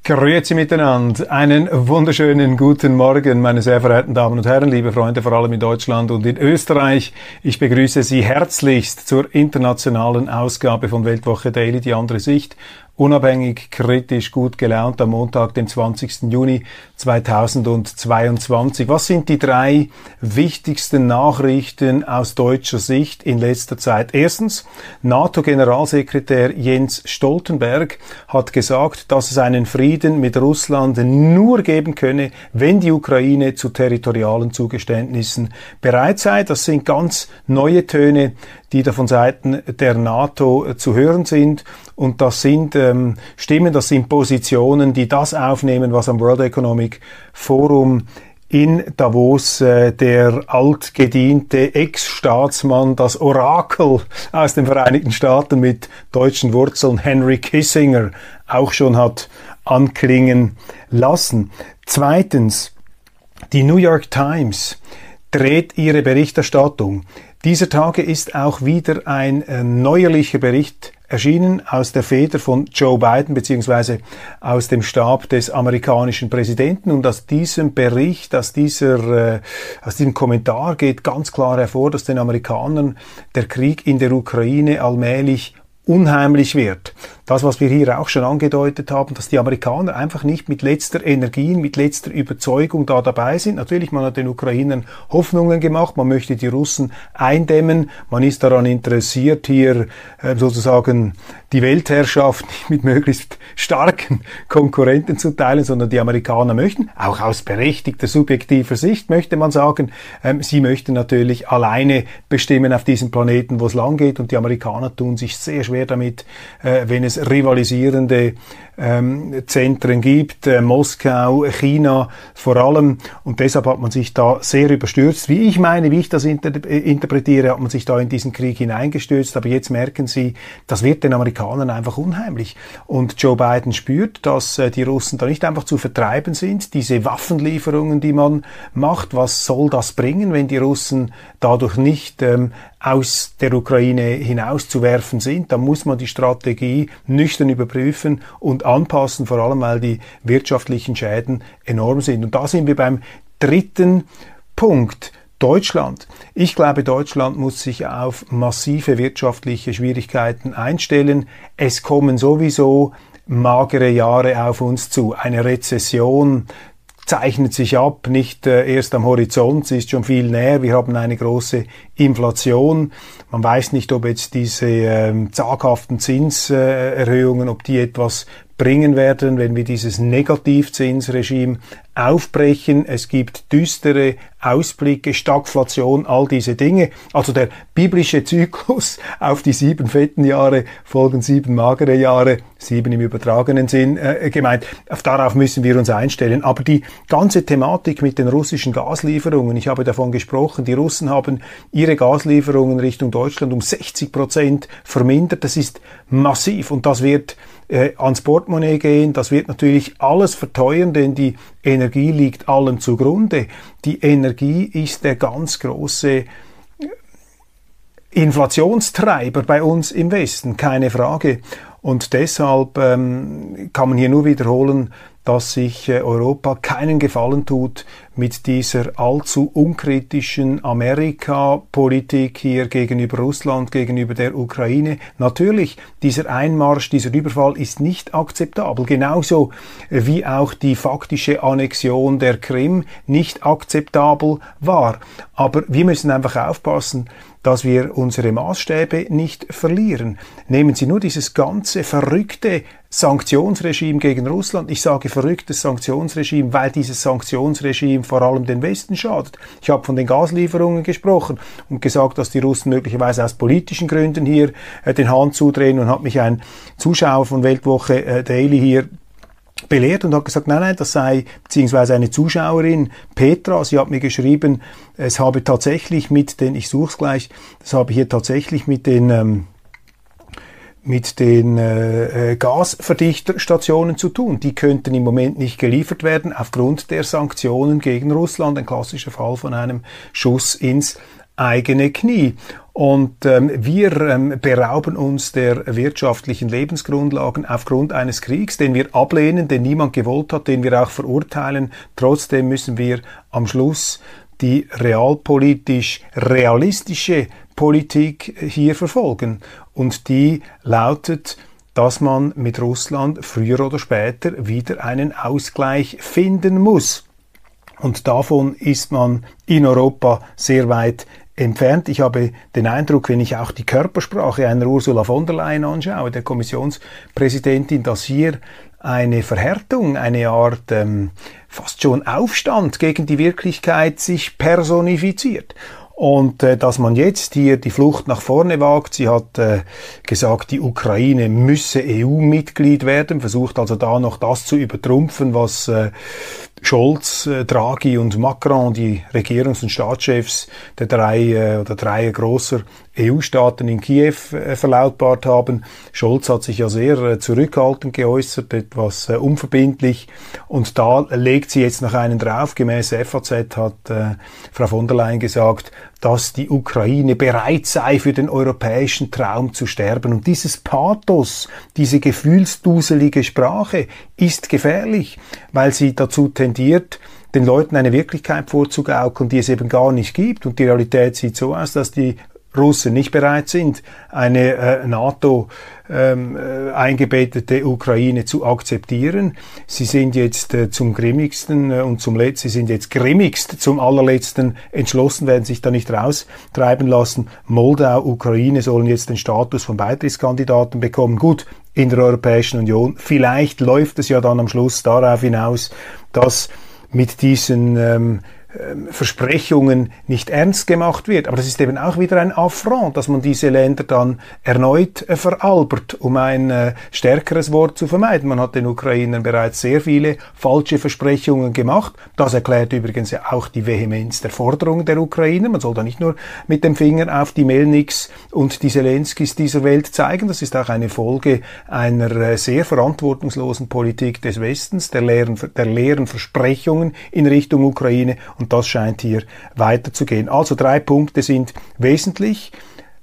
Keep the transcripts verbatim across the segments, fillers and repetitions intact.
Grüezi miteinander. Einen wunderschönen guten Morgen, meine sehr verehrten Damen und Herren, liebe Freunde, vor allem in Deutschland und in Österreich. Ich begrüße Sie herzlichst zur internationalen Ausgabe von Weltwoche Daily, die andere Sicht. Unabhängig, kritisch, gut gelaunt am Montag, dem zwanzigsten Juni zweitausendzweiundzwanzig. Was sind die drei wichtigsten Nachrichten aus deutscher Sicht in letzter Zeit? Erstens, NATO-Generalsekretär Jens Stoltenberg hat gesagt, dass es einen Frieden mit Russland nur geben könne, wenn die Ukraine zu territorialen Zugeständnissen bereit sei. Das sind ganz neue Töne, die da von Seiten der NATO zu hören sind. Und das sind ähm, Stimmen, das sind Positionen, die das aufnehmen, was am World Economic Forum in Davos äh, der altgediente Ex-Staatsmann, das Orakel aus den Vereinigten Staaten mit deutschen Wurzeln, Henry Kissinger, auch schon hat anklingen lassen. Zweitens, die New York Times dreht ihre Berichterstattung. Dieser Tage ist auch wieder ein äh, neuerlicher Bericht erschienen aus der Feder von Joe Biden beziehungsweise aus dem Stab des amerikanischen Präsidenten. Und aus diesem Bericht, aus dieser, äh, aus diesem Kommentar geht ganz klar hervor, dass den Amerikanern der Krieg in der Ukraine allmählich unheimlich wird. Das, was wir hier auch schon angedeutet haben, dass die Amerikaner einfach nicht mit letzter Energie, mit letzter Überzeugung da dabei sind. Natürlich, man hat den Ukrainern Hoffnungen gemacht, man möchte die Russen eindämmen, man ist daran interessiert, hier äh, sozusagen die Weltherrschaft nicht mit möglichst starken Konkurrenten zu teilen, sondern die Amerikaner möchten, auch aus berechtigter subjektiver Sicht möchte man sagen, ähm, sie möchten natürlich alleine bestimmen auf diesem Planeten, wo es lang geht, und die Amerikaner tun sich sehr schwer damit, äh, wenn es rivalisierende ähm, Zentren gibt, äh, Moskau, China vor allem, und deshalb hat man sich da sehr überstürzt. Wie ich meine, wie ich das inter äh, interpretiere, hat man sich da in diesen Krieg hineingestürzt, aber jetzt merken sie, das wird den Amerikanern einfach unheimlich. Und Joe Biden spürt, dass äh, die Russen da nicht einfach zu vertreiben sind, diese Waffenlieferungen, die man macht, was soll das bringen, wenn die Russen dadurch nicht ähm, aus der Ukraine hinauszuwerfen sind, dann muss man die Strategie nüchtern überprüfen und anpassen, vor allem weil die wirtschaftlichen Schäden enorm sind. Und da sind wir beim dritten Punkt. Deutschland. Ich glaube, Deutschland muss sich auf massive wirtschaftliche Schwierigkeiten einstellen. Es kommen sowieso magere Jahre auf uns zu. Eine Rezession zeichnet sich ab, nicht äh, erst am Horizont, sie ist schon viel näher. Wir haben eine große Inflation. Man weiß nicht, ob jetzt diese ähm, zaghaften Zinserhöhungen, ob die etwas bringen werden, wenn wir dieses Negativzinsregime aufbrechen. Es gibt düstere Ausblicke, Stagflation, all diese Dinge. Also der biblische Zyklus auf die sieben fetten Jahre folgen sieben magere Jahre, sieben im übertragenen Sinn äh, gemeint. Auf darauf müssen wir uns einstellen. Aber die ganze Thematik mit den russischen Gaslieferungen, ich habe davon gesprochen, die Russen haben ihre Gaslieferungen Richtung Deutschland um sechzig Prozent vermindert. Das ist massiv und das wird äh, ans Portemonnaie gehen. Das wird natürlich alles verteuern, denn die Energie liegt allem zugrunde. Die Energie ist der ganz große Inflationstreiber bei uns im Westen, keine Frage. Und deshalb ähm, kann man hier nur wiederholen, dass sich äh, Europa keinen Gefallen tut mit dieser allzu unkritischen Amerika-Politik hier gegenüber Russland, gegenüber der Ukraine. Natürlich, dieser Einmarsch, dieser Überfall ist nicht akzeptabel, genauso äh, wie auch die faktische Annexion der Krim nicht akzeptabel war. Aber wir müssen einfach aufpassen, dass wir unsere Maßstäbe nicht verlieren. Nehmen Sie nur dieses ganze verrückte Sanktionsregime gegen Russland. Ich sage verrücktes Sanktionsregime, weil dieses Sanktionsregime vor allem den Westen schadet. Ich habe von den Gaslieferungen gesprochen und gesagt, dass die Russen möglicherweise aus politischen Gründen hier äh, den Hahn zudrehen, und hat mich ein Zuschauer von Weltwoche äh, Daily hier belehrt und hat gesagt, nein, nein, das sei, beziehungsweise eine Zuschauerin, Petra, sie hat mir geschrieben, es habe tatsächlich mit den, ich suche es gleich, das habe hier tatsächlich mit den, ähm, mit den äh, Gasverdichterstationen zu tun. Die könnten im Moment nicht geliefert werden aufgrund der Sanktionen gegen Russland. Ein klassischer Fall von einem Schuss ins eigene Knie. Und ähm, wir ähm, berauben uns der wirtschaftlichen Lebensgrundlagen aufgrund eines Kriegs, den wir ablehnen, den niemand gewollt hat, den wir auch verurteilen. Trotzdem müssen wir am Schluss die realpolitisch realistische Politik hier verfolgen. Und die lautet, dass man mit Russland früher oder später wieder einen Ausgleich finden muss. Und davon ist man in Europa sehr weit entfernt. Ich habe den Eindruck, wenn ich auch die Körpersprache einer Ursula von der Leyen anschaue, der Kommissionspräsidentin, dass hier eine Verhärtung, eine Art ähm, fast schon Aufstand gegen die Wirklichkeit sich personifiziert. Und äh, dass man jetzt hier die Flucht nach vorne wagt, sie hat äh, gesagt, die Ukraine müsse E U-Mitglied werden, versucht also da noch das zu übertrumpfen, was äh, Scholz, äh, Draghi und Macron, die Regierungs- und Staatschefs der drei äh, oder drei großer E U-Staaten in Kiew äh, verlautbart haben. Scholz hat sich ja sehr äh, zurückhaltend geäußert, etwas äh, unverbindlich, und da legt sie jetzt noch einen drauf. Gemäß F A Z hat äh, Frau von der Leyen gesagt, dass die Ukraine bereit sei, für den europäischen Traum zu sterben. Und dieses Pathos, diese gefühlsduselige Sprache ist gefährlich, weil sie dazu tendiert, den Leuten eine Wirklichkeit vorzugaukeln, die es eben gar nicht gibt. Und die Realität sieht so aus, dass die Russen nicht bereit sind, eine äh, NATO ähm, äh, eingebettete Ukraine zu akzeptieren. Sie sind jetzt äh, zum grimmigsten äh, und zum letzten, sie sind jetzt grimmigst zum allerletzten entschlossen, werden sich da nicht raustreiben lassen. Moldau, Ukraine sollen jetzt den Status von Beitrittskandidaten bekommen. Gut, in der Europäischen Union. Vielleicht läuft es ja dann am Schluss darauf hinaus, dass mit diesen ähm, Versprechungen nicht ernst gemacht wird. Aber das ist eben auch wieder ein Affront, dass man diese Länder dann erneut äh, veralbert, um ein äh, stärkeres Wort zu vermeiden. Man hat den Ukrainern bereits sehr viele falsche Versprechungen gemacht. Das erklärt übrigens ja auch die Vehemenz der Forderungen der Ukrainer. Man soll da nicht nur mit dem Finger auf die Melniks und die Zelenskis dieser Welt zeigen. Das ist auch eine Folge einer äh, sehr verantwortungslosen Politik des Westens, der leeren, der leeren Versprechungen in Richtung Ukraine. Und das scheint hier weiterzugehen. Also drei Punkte sind wesentlich.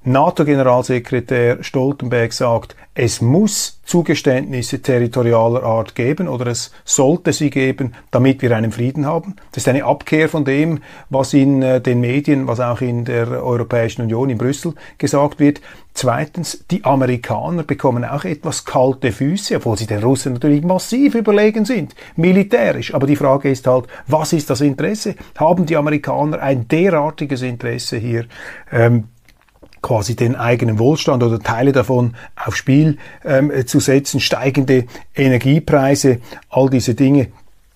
NATO-Generalsekretär Stoltenberg sagt, es muss Zugeständnisse territorialer Art geben oder es sollte sie geben, damit wir einen Frieden haben. Das ist eine Abkehr von dem, was in äh, den Medien, was auch in der Europäischen Union in Brüssel gesagt wird. Zweitens, die Amerikaner bekommen auch etwas kalte Füße, obwohl sie den Russen natürlich massiv überlegen sind, militärisch. Aber die Frage ist halt, was ist das Interesse? Haben die Amerikaner ein derartiges Interesse hier, ähm, quasi den eigenen Wohlstand oder Teile davon aufs Spiel ähm, zu setzen, steigende Energiepreise, all diese Dinge.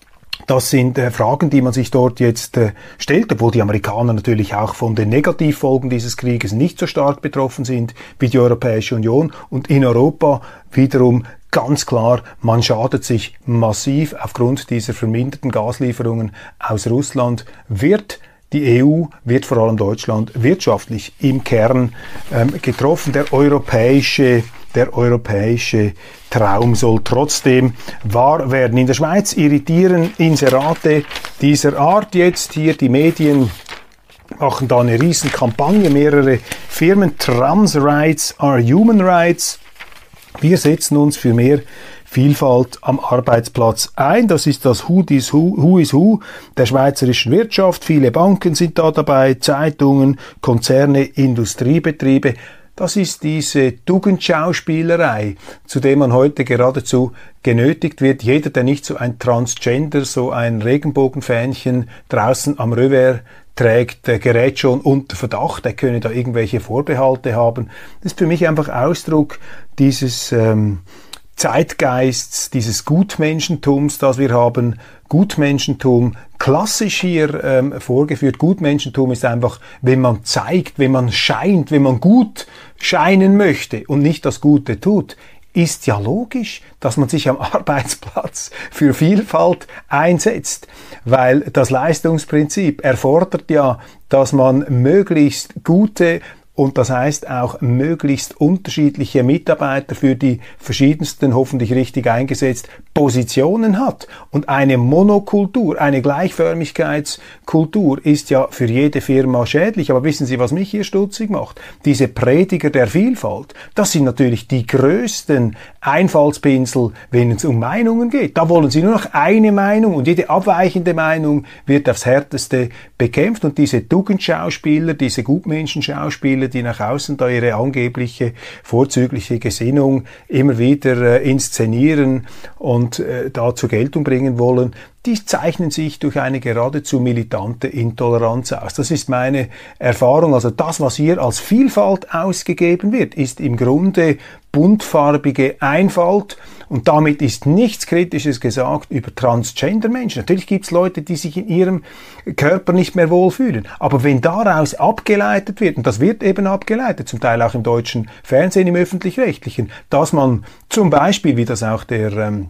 Das sind äh, Fragen, die man sich dort jetzt äh, stellt, obwohl die Amerikaner natürlich auch von den Negativfolgen dieses Krieges nicht so stark betroffen sind wie die Europäische Union. Und in Europa wiederum ganz klar, man schadet sich massiv aufgrund dieser verminderten Gaslieferungen aus Russland. Wird Die E U, wird vor allem Deutschland wirtschaftlich im Kern ähm, getroffen. Der europäische, der europäische Traum soll trotzdem wahr werden. In der Schweiz irritieren Inserate dieser Art jetzt hier. Die Medien machen da eine riesen Kampagne, mehrere Firmen. Trans Rights are Human Rights. Wir setzen uns für mehr Vielfalt am Arbeitsplatz ein. Das ist das Who is Who, Who is Who der schweizerischen Wirtschaft. Viele Banken sind da dabei, Zeitungen, Konzerne, Industriebetriebe. Das ist diese Tugendschauspielerei, zu der man heute geradezu genötigt wird. Jeder, der nicht so ein Transgender, so ein Regenbogenfähnchen draußen am Revers trägt, der gerät schon unter Verdacht, der könne da irgendwelche Vorbehalte haben. Das ist für mich einfach Ausdruck dieses ähm, Zeitgeists, dieses Gutmenschentums, das wir haben. Gutmenschentum, klassisch hier ähm, vorgeführt. Gutmenschentum ist einfach, wenn man zeigt, wenn man scheint, wenn man gut scheinen möchte und nicht das Gute tut. Ist ja logisch, dass man sich am Arbeitsplatz für Vielfalt einsetzt, weil das Leistungsprinzip erfordert ja, dass man möglichst gute und das heißt auch möglichst unterschiedliche Mitarbeiter für die verschiedensten, hoffentlich richtig eingesetzt, Positionen hat. Und eine Monokultur, eine Gleichförmigkeitskultur ist ja für jede Firma schädlich. Aber wissen Sie, was mich hier stutzig macht? Diese Prediger der Vielfalt, das sind natürlich die größten Einfallspinsel, wenn es um Meinungen geht. Da wollen sie nur noch eine Meinung und jede abweichende Meinung wird aufs Härteste bekämpft. Und diese Tugendschauspieler, diese Gutmenschenschauspieler, die nach außen da ihre angebliche vorzügliche Gesinnung immer wieder äh, inszenieren und äh, da zur Geltung bringen wollen, die zeichnen sich durch eine geradezu militante Intoleranz aus. Das ist meine Erfahrung. Also das, was hier als Vielfalt ausgegeben wird, ist im Grunde buntfarbige Einfalt. Und damit ist nichts Kritisches gesagt über Transgender-Menschen. Natürlich gibt es Leute, die sich in ihrem Körper nicht mehr wohlfühlen. Aber wenn daraus abgeleitet wird, und das wird eben abgeleitet, zum Teil auch im deutschen Fernsehen, im Öffentlich-Rechtlichen, dass man zum Beispiel, wie das auch der ähm,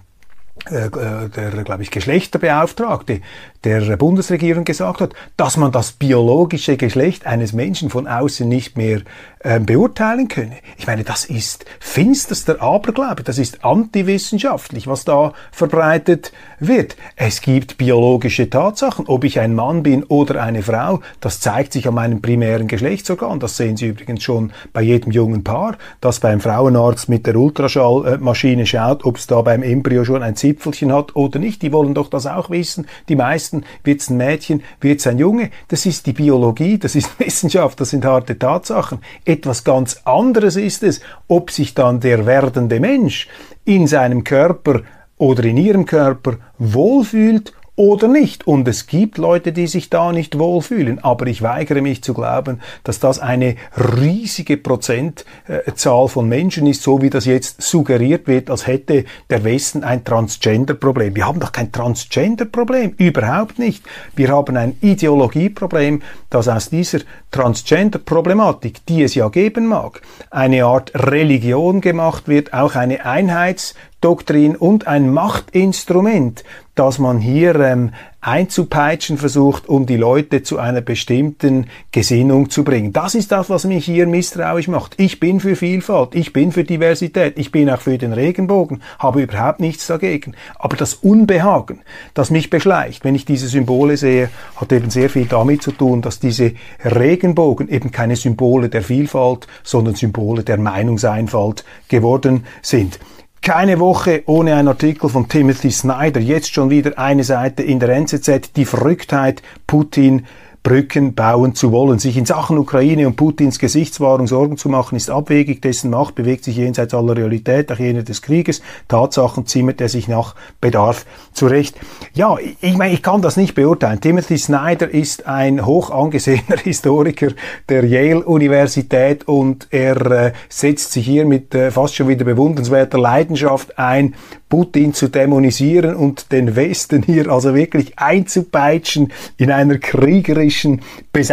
der, glaube ich, Geschlechterbeauftragte der Bundesregierung gesagt hat, dass man das biologische Geschlecht eines Menschen von außen nicht mehr äh, beurteilen könne. Ich meine, das ist finsterster Aberglaube, das ist antiwissenschaftlich, was da verbreitet wird. Es gibt biologische Tatsachen, ob ich ein Mann bin oder eine Frau, das zeigt sich an meinem primären Geschlechtsorgan. Das sehen Sie übrigens schon bei jedem jungen Paar, das beim Frauenarzt mit der Ultraschallmaschine schaut, ob es da beim Embryo schon ein Zipfelchen hat oder nicht. Die wollen doch das auch wissen. Die meisten, wird's ein Mädchen, wird's ein Junge. Das ist die Biologie, das ist Wissenschaft, das sind harte Tatsachen. Etwas ganz anderes ist es, ob sich dann der werdende Mensch in seinem Körper oder in ihrem Körper wohlfühlt oder nicht. Und es gibt Leute, die sich da nicht wohlfühlen. Aber ich weigere mich zu glauben, dass das eine riesige Prozentzahl von Menschen ist, so wie das jetzt suggeriert wird, als hätte der Westen ein Transgender-Problem. Wir haben doch kein Transgender-Problem. Überhaupt nicht. Wir haben ein Ideologieproblem, das aus dieser Transgender-Problematik, die es ja geben mag, eine Art Religion gemacht wird, auch eine Einheitsdoktrin und ein Machtinstrument, dass man hier ähm, einzupeitschen versucht, um die Leute zu einer bestimmten Gesinnung zu bringen. Das ist das, was mich hier misstrauisch macht. Ich bin für Vielfalt, ich bin für Diversität, ich bin auch für den Regenbogen, habe überhaupt nichts dagegen. Aber das Unbehagen, das mich beschleicht, wenn ich diese Symbole sehe, hat eben sehr viel damit zu tun, dass diese Regenbogen eben keine Symbole der Vielfalt, sondern Symbole der Meinungseinfalt geworden sind. Keine Woche ohne einen Artikel von Timothy Snyder. Jetzt schon wieder eine Seite in der N Z Z. Die Verrücktheit, Putin Brücken bauen zu wollen. Sich in Sachen Ukraine und Putins Gesichtswahrung Sorgen zu machen, ist abwegig. Dessen Macht bewegt sich jenseits aller Realität, auch jene des Krieges. Tatsachen zimmert er sich nach Bedarf zurecht. Ja, ich meine, ich kann das nicht beurteilen. Timothy Snyder ist ein hoch angesehener Historiker der Yale-Universität und er äh, setzt sich hier mit äh, fast schon wieder bewundernswerter Leidenschaft ein, Putin zu dämonisieren und den Westen hier also wirklich einzupeitschen in einer kriegerischen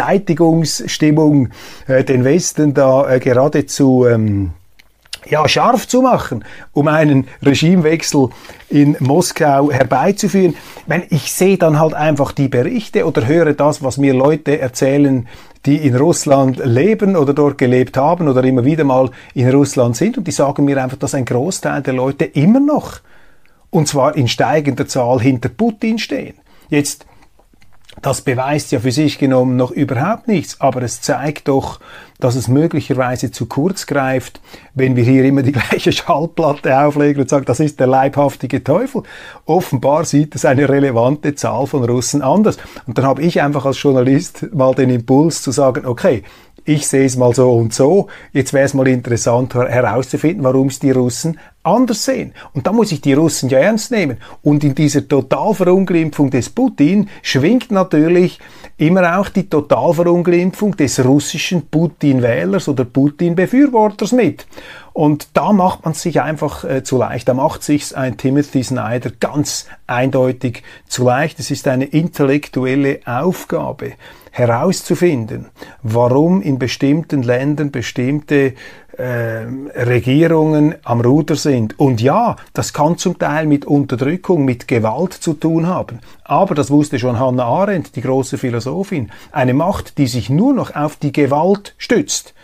Beseitigungsstimmung, äh, den Westen da äh, geradezu ähm, ja, scharf zu machen, um einen Regimewechsel in Moskau herbeizuführen. Ich meine, ich sehe dann halt einfach die Berichte oder höre das, was mir Leute erzählen, die in Russland leben oder dort gelebt haben oder immer wieder mal in Russland sind, und die sagen mir einfach, dass ein Großteil der Leute immer noch, und zwar in steigender Zahl, hinter Putin stehen. Jetzt, das beweist ja für sich genommen noch überhaupt nichts, aber es zeigt doch, dass es möglicherweise zu kurz greift, wenn wir hier immer die gleiche Schallplatte auflegen und sagen, das ist der leibhaftige Teufel. Offenbar sieht es eine relevante Zahl von Russen anders. Und dann habe ich einfach als Journalist mal den Impuls zu sagen, okay, ich sehe es mal so und so. Jetzt wäre es mal interessant herauszufinden, warum es die Russen anders sehen. Und da muss ich die Russen ja ernst nehmen. Und in dieser Totalverunglimpfung des Putin schwingt natürlich immer auch die Totalverunglimpfung des russischen Putin-Wählers oder Putin-Befürworters mit. Und da macht man sich einfach äh, zu leicht. Da macht sich's ein Timothy Snyder ganz eindeutig zu leicht. Es ist eine intellektuelle Aufgabe, herauszufinden, warum in bestimmten Ländern bestimmte äh, Regierungen am Ruder sind. Und ja, das kann zum Teil mit Unterdrückung, mit Gewalt zu tun haben. Aber das wusste schon Hannah Arendt, die große Philosophin. Eine Macht, die sich nur noch auf die Gewalt stützt,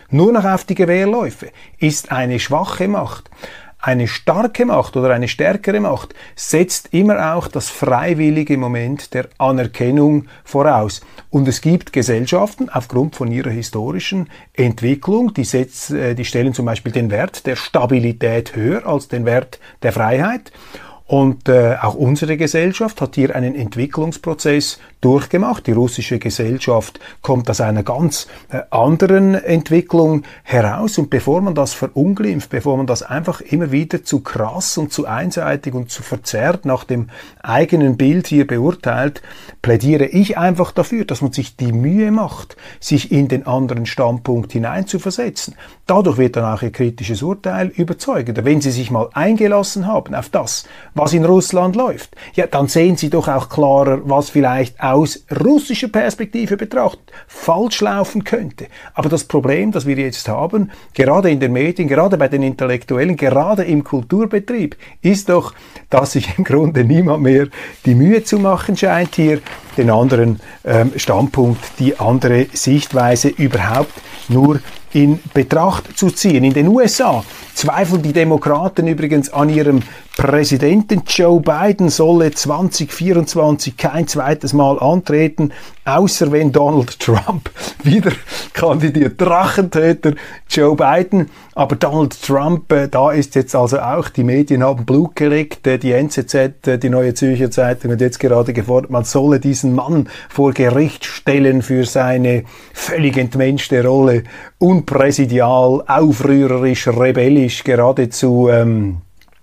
nur noch auf die Gewehrläufe, ist eine schwache Macht. Eine starke Macht oder eine stärkere Macht setzt immer auch das freiwillige Moment der Anerkennung voraus. Und es gibt Gesellschaften aufgrund von ihrer historischen Entwicklung, die, setz, die stellen zum Beispiel den Wert der Stabilität höher als den Wert der Freiheit. Und äh, auch unsere Gesellschaft hat hier einen Entwicklungsprozess durchgemacht. Die russische Gesellschaft kommt aus einer ganz äh, anderen Entwicklung heraus. Und bevor man das verunglimpft, bevor man das einfach immer wieder zu krass und zu einseitig und zu verzerrt nach dem eigenen Bild hier beurteilt, plädiere ich einfach dafür, dass man sich die Mühe macht, sich in den anderen Standpunkt hineinzuversetzen. Dadurch wird dann auch Ihr kritisches Urteil überzeugender. Wenn Sie sich mal eingelassen haben auf das, was in Russland läuft, ja, dann sehen Sie doch auch klarer, was vielleicht aus russischer Perspektive betrachtet falsch laufen könnte. Aber das Problem, das wir jetzt haben, gerade in den Medien, gerade bei den Intellektuellen, gerade im Kulturbetrieb, ist doch, dass sich im Grunde niemand mehr die Mühe zu machen scheint, hier den anderen ähm, Standpunkt, die andere Sichtweise überhaupt nur in Betracht zu ziehen. In den U S A zweifeln die Demokraten übrigens an ihrem Präsidenten. Joe Biden solle zwanzig vierundzwanzig kein zweites Mal antreten, außer wenn Donald Trump wieder kandidiert. Drachentöter Joe Biden. Aber Donald Trump, äh, da ist jetzt also auch, die Medien haben Blut geleckt, äh, die N Z Z, äh, die Neue Zürcher Zeitung hat jetzt gerade gefordert, man solle diesen Mann vor Gericht stellen für seine völlig entmenschte Rolle, unpräsidial, aufrührerisch, rebellisch, geradezu ähm,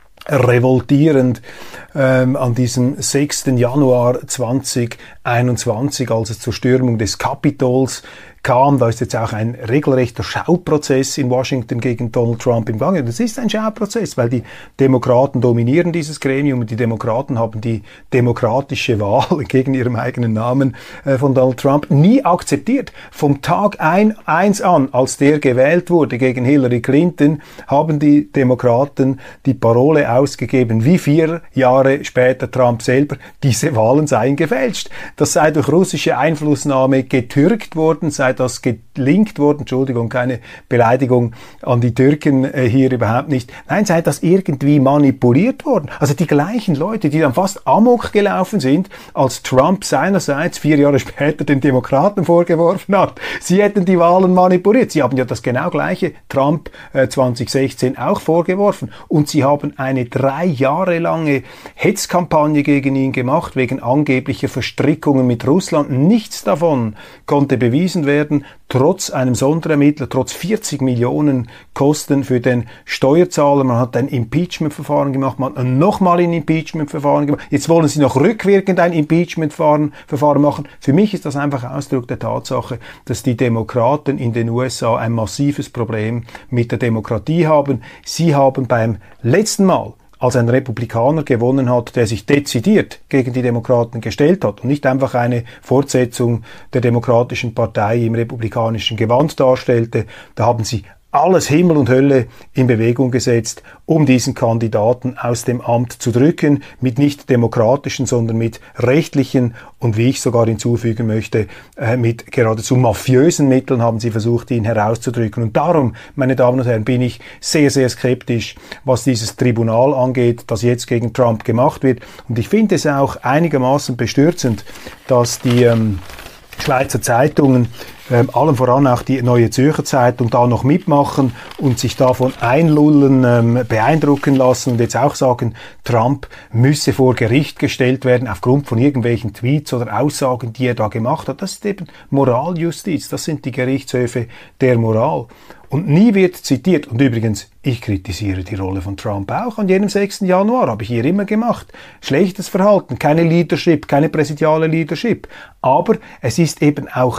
revoltierend ähm, an diesem sechsten Januar zweitausendeinundzwanzig, als es zur Stürmung des Kapitols kam. Da ist jetzt auch ein regelrechter Schauprozess in Washington gegen Donald Trump im Gange. Das ist ein Schauprozess, weil die Demokraten dominieren dieses Gremium und die Demokraten haben die demokratische Wahl gegen ihrem eigenen Namen äh, von Donald Trump nie akzeptiert. Vom Tag ein, eins an, als der gewählt wurde gegen Hillary Clinton, haben die Demokraten die Parole ausgegeben, wie vier Jahre später Trump selber, diese Wahlen seien gefälscht. Das sei durch russische Einflussnahme getürkt worden, sei das gelinkt worden, Entschuldigung, keine Beleidigung an die Türken äh, hier überhaupt nicht, nein, sei das irgendwie manipuliert worden. Also die gleichen Leute, die dann fast amok gelaufen sind, als Trump seinerseits vier Jahre später den Demokraten vorgeworfen hat, sie hätten die Wahlen manipuliert. Sie haben ja das genau gleiche Trump äh, zwanzig sechzehn auch vorgeworfen und sie haben eine drei Jahre lange Hetzkampagne gegen ihn gemacht, wegen angeblicher Verstrickungen mit Russland. Nichts davon konnte bewiesen werden, trotz einem Sonderermittler, trotz vierzig Millionen Kosten für den Steuerzahler. Man hat ein Impeachment-Verfahren gemacht, man hat nochmal ein Impeachment-Verfahren gemacht. Jetzt wollen sie noch rückwirkend ein Impeachment-Verfahren machen. Für mich ist das einfach Ausdruck der Tatsache, dass die Demokraten in den U S A ein massives Problem mit der Demokratie haben. Sie haben beim letzten Mal, als ein Republikaner gewonnen hat, der sich dezidiert gegen die Demokraten gestellt hat und nicht einfach eine Fortsetzung der Demokratischen Partei im republikanischen Gewand darstellte, da haben sie alles Himmel und Hölle in Bewegung gesetzt, um diesen Kandidaten aus dem Amt zu drücken, mit nicht demokratischen, sondern mit rechtlichen und, wie ich sogar hinzufügen möchte, äh, mit geradezu mafiösen Mitteln haben sie versucht, ihn herauszudrücken. Und darum, meine Damen und Herren, bin ich sehr, sehr skeptisch, was dieses Tribunal angeht, das jetzt gegen Trump gemacht wird. Und ich finde es auch einigermaßen bestürzend, dass die ähm, Schweizer Zeitungen, ähm, allem voran auch die Neue Zürcher Zeitung, da noch mitmachen und sich davon einlullen, ähm, beeindrucken lassen und jetzt auch sagen, Trump müsse vor Gericht gestellt werden aufgrund von irgendwelchen Tweets oder Aussagen, die er da gemacht hat. Das ist eben Moraljustiz, das sind die Gerichtshöfe der Moral. Und nie wird zitiert, und übrigens, ich kritisiere die Rolle von Trump auch an jenem sechsten Januar, habe ich hier immer gemacht. Schlechtes Verhalten, keine Leadership, keine präsidiale Leadership. Aber es ist eben auch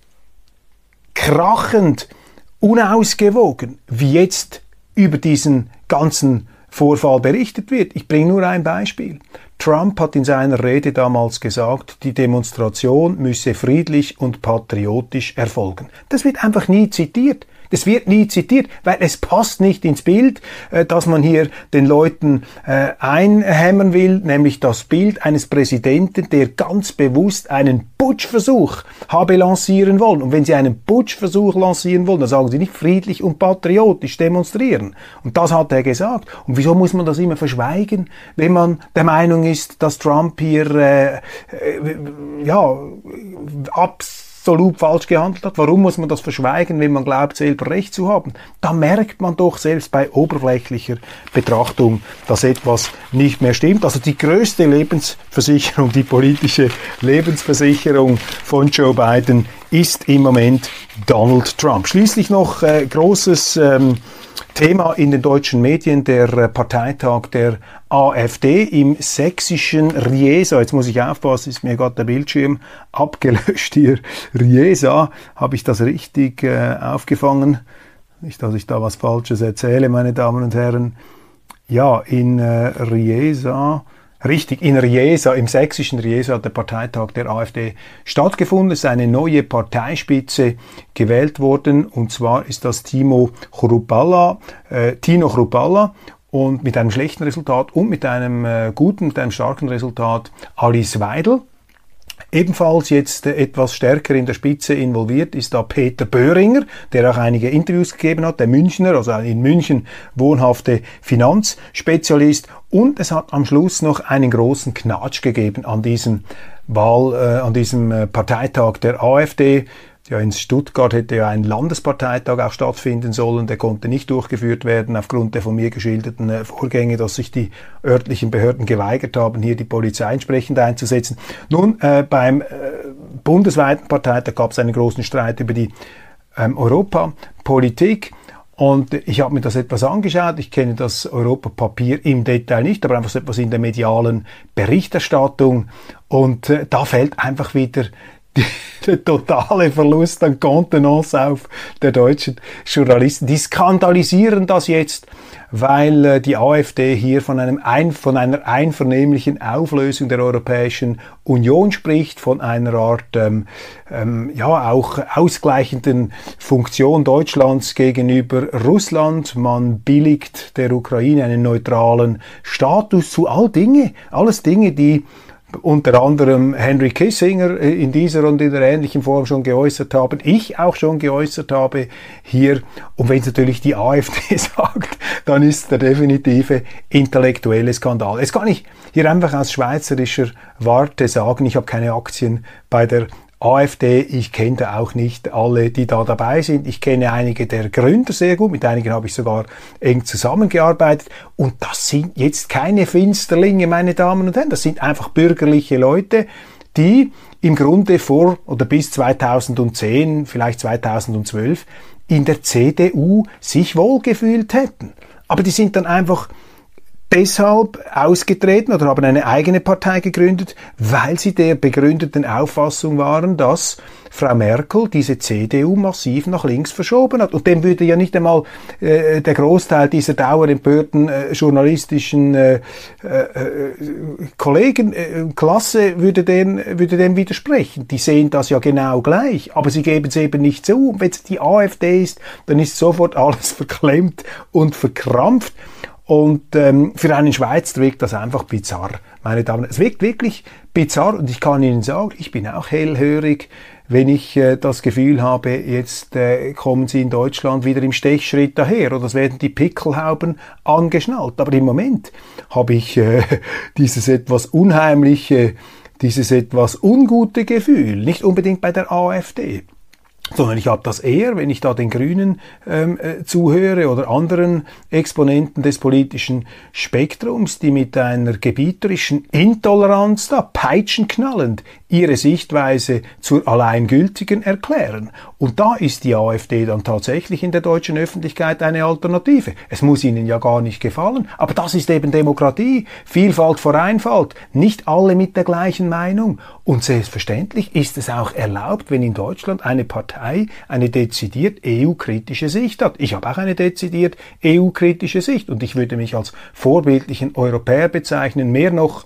krachend, unausgewogen, wie jetzt über diesen ganzen Vorfall berichtet wird. Ich bringe nur ein Beispiel. Trump hat in seiner Rede damals gesagt, die Demonstration müsse friedlich und patriotisch erfolgen. Das wird einfach nie zitiert. Das wird nie zitiert, weil es passt nicht ins Bild, äh, dass man hier den Leuten äh, einhämmern will, nämlich das Bild eines Präsidenten, der ganz bewusst einen Putschversuch habe lancieren wollen. Und wenn Sie einen Putschversuch lancieren wollen, dann sagen Sie nicht friedlich und patriotisch demonstrieren. Und das hat er gesagt. Und wieso muss man das immer verschweigen, wenn man der Meinung ist, dass Trump hier äh, äh, ja absolut falsch gehandelt hat? Warum muss man das verschweigen, wenn man glaubt, selber Recht zu haben? Da merkt man doch selbst bei oberflächlicher Betrachtung, dass etwas nicht mehr stimmt. Also die größte Lebensversicherung, die politische Lebensversicherung von Joe Biden ist im Moment Donald Trump. Schließlich noch äh, großes ähm, Thema in den deutschen Medien, der äh, Parteitag der AfD im sächsischen Riesa. Jetzt muss ich aufpassen, ist mir gerade der Bildschirm abgelöscht hier. Riesa, habe ich das richtig äh, aufgefangen? Nicht, dass ich da was Falsches erzähle, meine Damen und Herren. Ja, in äh, Riesa... Richtig, in Riesa, im sächsischen Riesa hat der Parteitag der AfD stattgefunden. Es ist eine neue Parteispitze gewählt worden, und zwar ist das Timo Chrupalla, äh, Tino Chrupalla, und mit einem schlechten Resultat und mit einem äh, guten, mit einem starken Resultat Alice Weidel. Ebenfalls jetzt äh, etwas stärker in der Spitze involviert ist da Peter Böhringer, der auch einige Interviews gegeben hat, der Münchner, also in München wohnhafte Finanzspezialist. Und es hat am Schluss noch einen großen Knatsch gegeben an diesem Wahl, äh, an diesem äh, Parteitag der AfD. Ja, in Stuttgart hätte ja ein Landesparteitag auch stattfinden sollen. Der konnte nicht durchgeführt werden aufgrund der von mir geschilderten äh, Vorgänge, dass sich die örtlichen Behörden geweigert haben, hier die Polizei entsprechend einzusetzen. Nun, äh, beim äh, bundesweiten Parteitag gab es einen großen Streit über die ähm, Europapolitik. Und ich habe mir das etwas angeschaut. Ich kenne das Europapapier im Detail nicht, aber einfach so etwas in der medialen Berichterstattung. Und äh, da fällt einfach wieder der totale Verlust an Kontenance auf der deutschen Journalisten. Die skandalisieren das jetzt, weil äh, die AfD hier von, einem ein, von einer einvernehmlichen Auflösung der Europäischen Union spricht, von einer Art ähm, ähm, ja auch ausgleichenden Funktion Deutschlands gegenüber Russland. Man billigt der Ukraine einen neutralen Status zu. All Dinge, alles Dinge, die unter anderem Henry Kissinger in dieser und in der ähnlichen Form schon geäußert haben, ich auch schon geäußert habe hier. Und wenn es natürlich die AfD sagt, dann ist der definitive intellektuelle Skandal. Jetzt kann ich hier einfach aus schweizerischer Warte sagen, ich habe keine Aktien bei der AfD, ich kenne da auch nicht alle, die da dabei sind. Ich kenne einige der Gründer sehr gut, mit einigen habe ich sogar eng zusammengearbeitet. Und das sind jetzt keine Finsterlinge, meine Damen und Herren. Das sind einfach bürgerliche Leute, die im Grunde vor oder bis zweitausendzehn, vielleicht zweitausendzwölf in der C D U sich wohlgefühlt hätten. Aber die sind dann einfach deshalb ausgetreten oder haben eine eigene Partei gegründet, weil sie der begründeten Auffassung waren, dass Frau Merkel diese C D U massiv nach links verschoben hat. Und dem würde ja nicht einmal äh, der Großteil dieser dauerempörten äh, journalistischen äh, äh, Kollegen, äh, Klasse würde dem, würde dem widersprechen. Die sehen das ja genau gleich, aber sie geben es eben nicht zu. Und wenn es die AfD ist, dann ist sofort alles verklemmt und verkrampft. Und ähm, für einen Schweizer wirkt das einfach bizarr, meine Damen. Es wirkt wirklich bizarr, und ich kann Ihnen sagen, ich bin auch hellhörig, wenn ich äh, das Gefühl habe, jetzt äh, kommen Sie in Deutschland wieder im Stechschritt daher oder es werden die Pickelhauben angeschnallt. Aber im Moment habe ich äh, dieses etwas unheimliche, dieses etwas ungute Gefühl, nicht unbedingt bei der AfD. Sondern ich habe das eher, wenn ich da den Grünen ähm, äh, zuhöre oder anderen Exponenten des politischen Spektrums, die mit einer gebieterischen Intoleranz da peitschenknallend ihre Sichtweise zur alleingültigen erklären. Und da ist die AfD dann tatsächlich in der deutschen Öffentlichkeit eine Alternative. Es muss ihnen ja gar nicht gefallen, aber das ist eben Demokratie, Vielfalt vor Einfalt, nicht alle mit der gleichen Meinung. Und selbstverständlich ist es auch erlaubt, wenn in Deutschland eine Partei eine dezidiert E U-kritische Sicht hat. Ich habe auch eine dezidiert E U-kritische Sicht und ich würde mich als vorbildlichen Europäer bezeichnen, mehr noch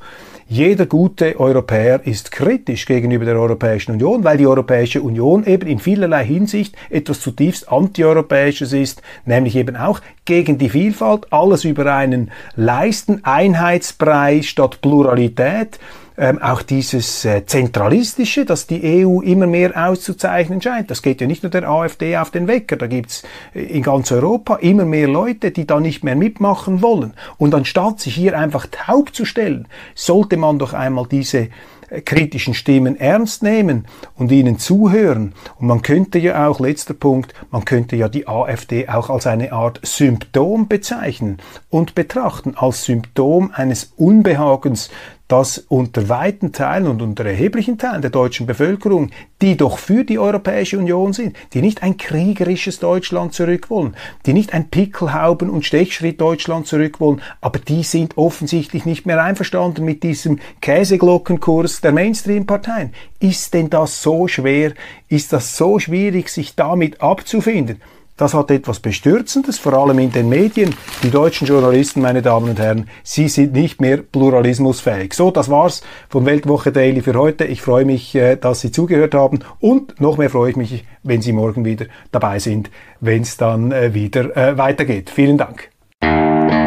Jeder gute Europäer ist kritisch gegenüber der Europäischen Union, weil die Europäische Union eben in vielerlei Hinsicht etwas zutiefst Antieuropäisches ist, nämlich eben auch gegen die Vielfalt, alles über einen Leisten, Einheitsbrei statt Pluralität. Ähm, auch dieses äh, Zentralistische, das die E U immer mehr auszuzeichnen scheint. Das geht ja nicht nur der AfD auf den Wecker, da gibt's äh, in ganz Europa immer mehr Leute, die da nicht mehr mitmachen wollen. Und anstatt sich hier einfach taub zu stellen, sollte man doch einmal diese äh, kritischen Stimmen ernst nehmen und ihnen zuhören. Und man könnte ja auch, letzter Punkt, man könnte ja die AfD auch als eine Art Symptom bezeichnen und betrachten, als Symptom eines Unbehagens, dass unter weiten Teilen und unter erheblichen Teilen der deutschen Bevölkerung, die doch für die Europäische Union sind, die nicht ein kriegerisches Deutschland zurück wollen, die nicht ein Pickelhauben- und Stechschritt Deutschland zurück wollen, aber die sind offensichtlich nicht mehr einverstanden mit diesem Käseglockenkurs der Mainstream-Parteien. Ist denn das so schwer? Ist das so schwierig, sich damit abzufinden? Das hat etwas Bestürzendes, vor allem in den Medien. Die deutschen Journalisten, meine Damen und Herren, sie sind nicht mehr pluralismusfähig. So, das war's von Weltwoche Daily für heute. Ich freue mich, dass Sie zugehört haben und noch mehr freue ich mich, wenn Sie morgen wieder dabei sind, wenn es dann wieder weitergeht. Vielen Dank.